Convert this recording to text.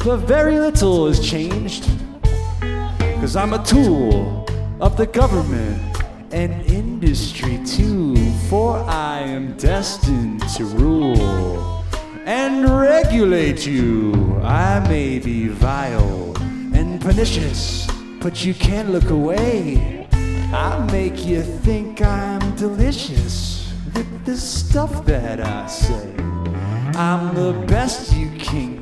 but very little has changed. 'Cause I'm a tool of the government and industry too, for I am destined to rule and regulate you. I may be vile and pernicious, but you can't look away. I make you think I'm delicious with the stuff that I say. I'm the best you can